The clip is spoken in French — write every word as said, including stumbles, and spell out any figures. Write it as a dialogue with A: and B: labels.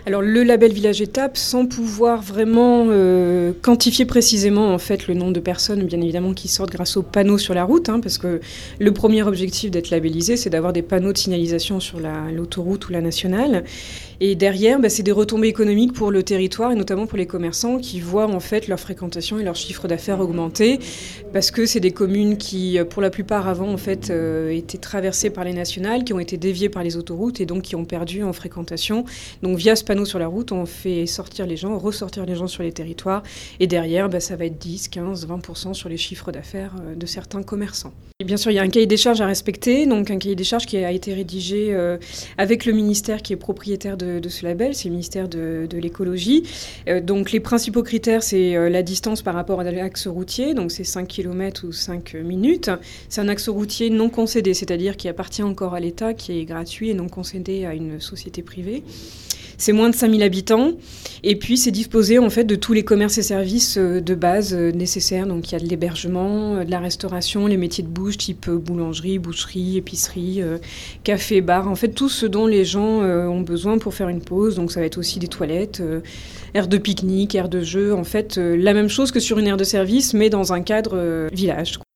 A: Alors le label Village Étape, sans pouvoir vraiment euh, quantifier précisément en fait le nombre de personnes bien évidemment qui sortent grâce aux panneaux sur la route, hein, parce que le premier objectif d'être labellisé, c'est d'avoir des panneaux de signalisation sur la, l'autoroute ou la nationale. Et derrière, bah, c'est des retombées économiques pour le territoire et notamment pour les commerçants qui voient en fait leur fréquentation et leur chiffre d'affaires augmenter parce que c'est des communes qui, pour la plupart avant, en fait, euh, étaient traversées par les nationales, qui ont été déviées par les autoroutes et donc qui ont perdu en fréquentation. Donc via ce panneau sur la route, on fait sortir les gens, ressortir les gens sur les territoires et derrière, bah, ça va être dix, quinze, vingt pour cent sur les chiffres d'affaires de certains commerçants. Et bien sûr, il y a un cahier des charges à respecter, donc un cahier des charges qui a été rédigé euh, avec le ministère qui est propriétaire de, de ce label, c'est le ministère de, de l'écologie. Euh, donc les principaux critères, c'est euh, la distance par rapport à l'axe routier, donc c'est cinq kilomètres ou cinq minutes. C'est un axe routier non concédé, c'est-à-dire qui appartient encore à l'État, qui est gratuit et non concédé à une société privée. C'est moins de cinq mille habitants et puis c'est disposé en fait de tous les commerces et services de base nécessaires. Donc il y a de l'hébergement, de la restauration, les métiers de bouche type boulangerie, boucherie, épicerie, euh, café, bar. En fait tout ce dont les gens euh, ont besoin pour faire une pause. Donc ça va être aussi des toilettes, euh, aires de pique-nique, aires de jeu. En fait euh, la même chose que sur une aire de service mais dans un cadre euh, village.